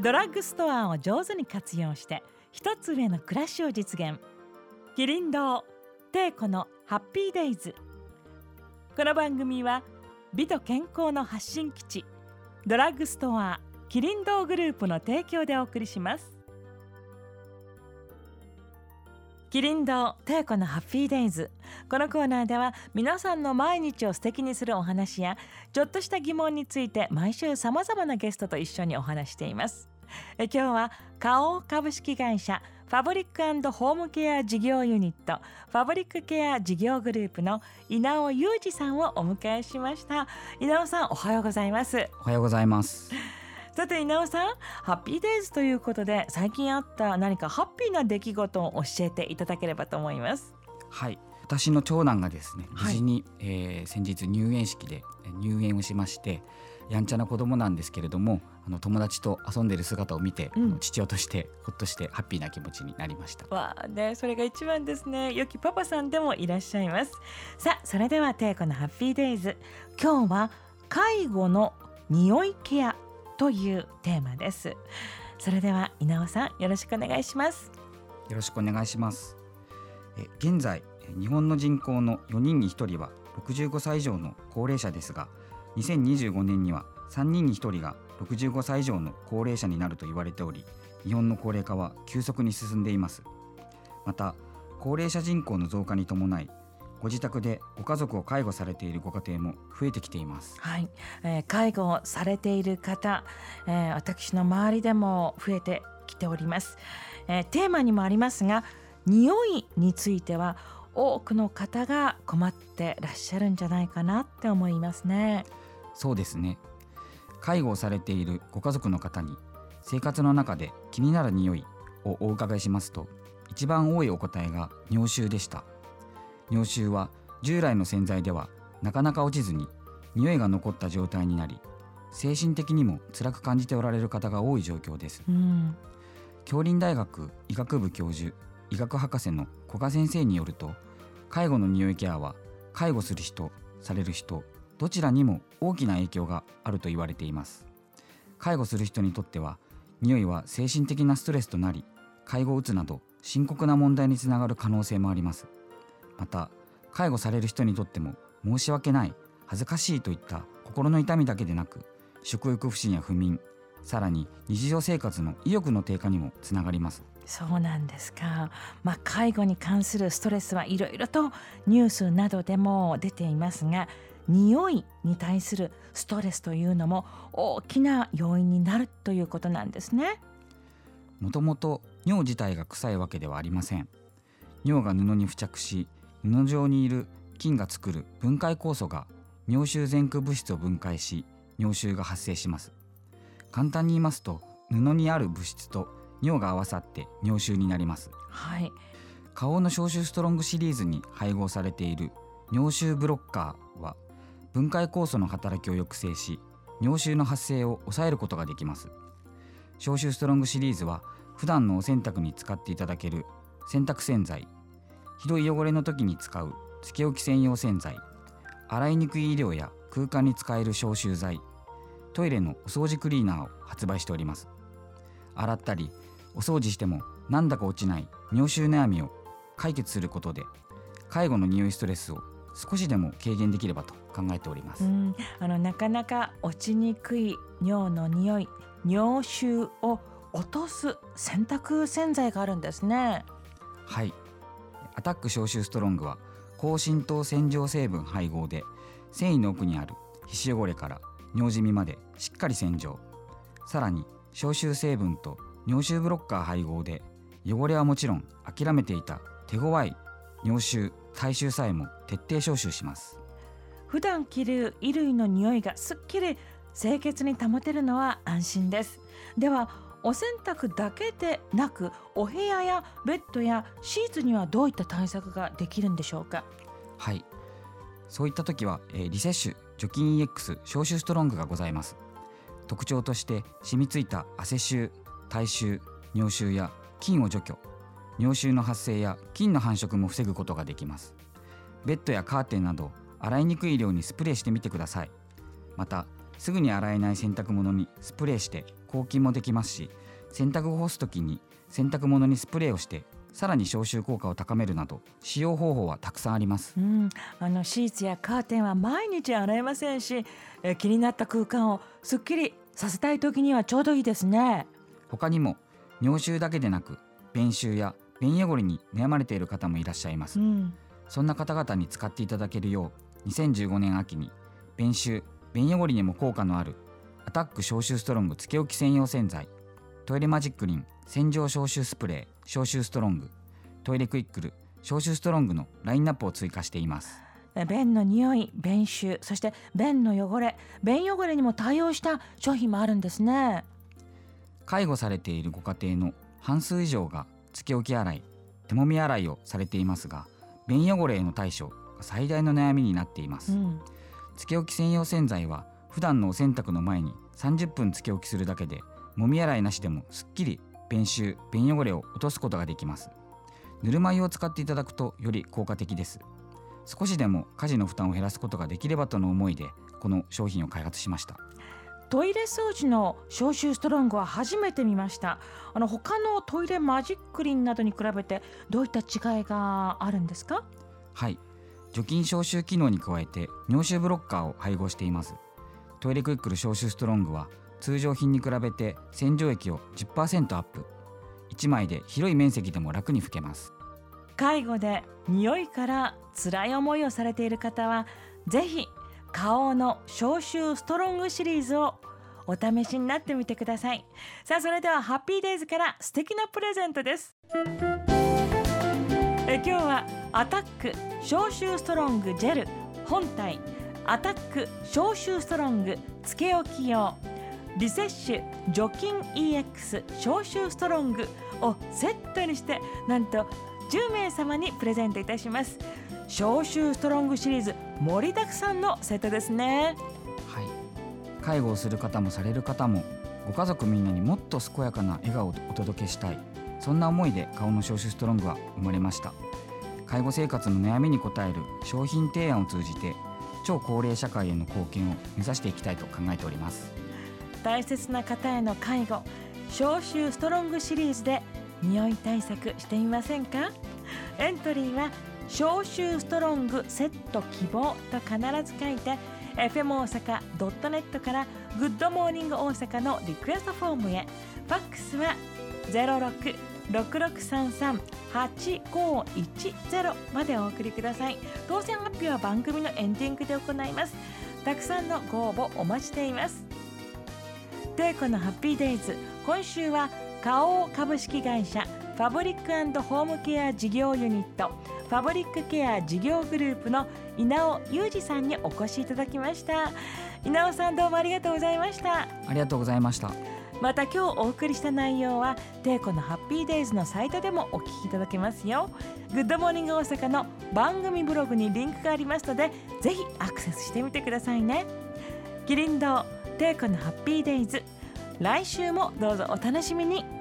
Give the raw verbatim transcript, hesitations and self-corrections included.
ドラッグストアを上手に活用して一つ上の暮らしを実現。キリン堂テイコのハッピーデイズ。この番組は美と健康の発信基地ドラッグストアキリン堂グループの提供でお送りします。キリン堂テイコのハッピーデイズ。このコーナーでは皆さんの毎日を素敵にするお話やちょっとした疑問について毎週さまざまなゲストと一緒にお話しています。え今日は花王株式会社ファブリック&ホームケア事業ユニットファブリックケア事業グループの稲尾裕二さんをお迎えしました。稲尾さん、おはようございます。 おはようございます。 さて稲尾さん、ハッピーデイズということで最近あった何かハッピーな出来事を教えていただければと思います。 はい、私の長男がですね、無事に、 はいえー、先日入園式で入園をしまして、やんちゃな子供なんですけれども、あの友達と遊んでいる姿を見て、うん、父親としてほっとしてハッピーな気持ちになりました。 わあね、それが一番ですね。良きパパさんでもいらっしゃいます。さあ、それではテイコのハッピーデイズ、今日は介護の匂いケアというテーマです。それでは稲尾さん、よろしくお願いします。 よろしくお願いします。え現在日本の人口のよにんにひとりはろくじゅうごさい以上の高齢者ですが、にせんにじゅうごねんにはさんにんにひとりがろくじゅうごさい以上の高齢者になると言われており、日本の高齢化は急速に進んでいます。また高齢者人口の増加に伴い、ご自宅でご家族を介護されているご家庭も増えてきています。 はい、えー、介護をされている方、えー、私の周りでも増えてきております。えー、テーマにもありますが、匂いについては多くの方が困ってらっしゃるんじゃないかなって思いますね。 そうですね。介護をされているご家族の方に生活の中で気になる匂いをお伺いしますと、一番多いお答えが尿臭でした。尿臭は従来の洗剤ではなかなか落ちずに匂いが残った状態になり、精神的にも辛く感じておられる方が多い状況です。うん、杏林大学医学部教授、医学博士の古賀先生によると、介護の匂いケアは介護する人、される人どちらにも大きな影響があると言われています。介護する人にとっては匂いは精神的なストレスとなり、介護うつなど深刻な問題につながる可能性もあります。また介護される人にとっても申し訳ない、恥ずかしいといった心の痛みだけでなく、食欲不振や不眠、さらに日常生活の意欲の低下にもつながります。 そうなんですか。まあ、介護に関するストレスはいろいろとニュースなどでも出ていますが、匂いに対するストレスというのも大きな要因になるということなんですね。 もともと尿自体が臭いわけではありません。尿が布に付着し、布状にいる菌が作る分解酵素が尿臭前駆物質を分解し、尿臭が発生します。簡単に言いますと、布にある物質と尿が合わさって尿臭になります。 はい、 花王の消臭ストロングシリーズに配合されている尿臭ブロッカーは分解酵素の働きを抑制し、尿臭の発生を抑えることができます。消臭ストロングシリーズは普段のお洗濯に使っていただける洗濯洗剤、ひどい汚れの時に使うつけ置き専用洗剤、洗いにくい衣料や空間に使える消臭剤、トイレのお掃除クリーナーを発売しております。洗ったりお掃除してもなんだか落ちない尿臭悩みを解決することで、介護の匂いストレスを少しでも軽減できればと考えております。 うん、あのなかなか落ちにくい尿の匂い、尿臭を落とす洗濯洗剤があるんですね。 はい、アタック消臭ストロングは高浸透洗浄成分配合で、繊維の奥にある皮脂汚れから尿じみまでしっかり洗浄。さらに消臭成分と尿臭ブロッカー配合で、汚れはもちろん諦めていた手強い尿臭、体臭さえも徹底消臭します。 普段着る衣類の匂いがすっきり清潔に保てるのは安心です。ではお洗濯だけでなく、お部屋やベッドやシーツにはどういった対策ができるんでしょうか。 はい、そういった時は、えー、リセッシュ除菌 イーエックス 消臭ストロングがございます。特徴として染みついた汗臭、体臭、尿臭や菌を除去、尿臭の発生や菌の繁殖も防ぐことができます。ベッドやカーテンなど洗いにくい量にスプレーしてみてください。またすぐに洗えない洗濯物にスプレーして抗菌もできますし、洗濯を干すときに洗濯物にスプレーをしてさらに消臭効果を高めるなど、使用方法はたくさんあります、 うん、あのシーツやカーテンは毎日洗えませんし、え気になった空間をすっきりさせたいときにはちょうどいいですね。 他にも尿臭だけでなく便臭や便汚れに悩まれている方もいらっしゃいます、うん、そんな方々に使っていただけるようにせんじゅうごねん秋に便臭便汚れにも効果のあるアタック消臭ストロングつけ置き専用洗剤、トイレマジックリン洗浄消臭スプレー消臭ストロング、トイレクイックル消臭ストロングのラインナップを追加しています。 便の匂い、便臭、そして便の汚れ、便汚れにも対応した商品もあるんですね。 介護されているご家庭の半数以上がつけ置き洗い、手もみ洗いをされていますが、便汚れへの対処が最大の悩みになっています、うん、つけ置き専用洗剤は普段のお洗濯の前にさんじゅっぷんつけ置きするだけで、もみ洗いなしでもすっきり便臭便汚れを落とすことができます。ぬるま湯を使っていただくとより効果的です。少しでも家事の負担を減らすことができればとの思いでこの商品を開発しました。 トイレ掃除の消臭ストロングは初めて見ました。あの他のトイレマジックリンなどに比べてどういった違いがあるんですか？ はい、除菌消臭機能に加えて尿臭ブロッカーを配合しています。トイレクイックル消臭ストロングは通常品に比べて洗浄液を じゅっパーセント アップ、いちまいで広い面積でも楽に拭けます。 介護で匂いから辛い思いをされている方はぜひ花王の消臭ストロングシリーズをお試しになってみてください。さあ、それではハッピーデイズから素敵なプレゼントです。え今日はアタック消臭ストロングジェル本体、アタック消臭ストロングつけ置き用、リセッシュ除菌 イーエックス 消臭ストロングをセットにしてなんとじゅうめい様にプレゼントいたします。消臭ストロングシリーズ盛りだくさんのセットですね。 はい、介護をする方もされる方もご家族みんなにもっと健やかな笑顔をお届けしたい、そんな思いで花王の消臭ストロングは生まれました。介護生活の悩みに応える商品提案を通じて超高齢社会への貢献を目指していきたいと考えております。 大切な方への介護、消臭ストロングシリーズで匂い対策してみませんか？エントリーは消臭ストロングセット希望と必ず書いて エフエム 大阪 ドットネット からグッドモーニング大阪のリクエストフォームへ、ファックスは ゼロろく ろくろくさんさん はちごいちゼロ までお送りください。当選発表は番組のエンディングで行います。たくさんのご応募お待ちしています。テイコのハッピーデイズ、今週は花王株式会社ファブリック&ホームケア事業ユニットファブリックケア事業グループの稲尾裕二さんにお越しいただきました。稲尾さん、どうもありがとうございました。 ありがとうございました。 また今日お送りした内容はテイコのハッピーデイズのサイトでもお聞きいただけますよ。グッドモーニング大阪の番組ブログにリンクがありますのでぜひアクセスしてみてくださいね。キリン堂テイコのハッピーデイズ、来週もどうぞお楽しみに。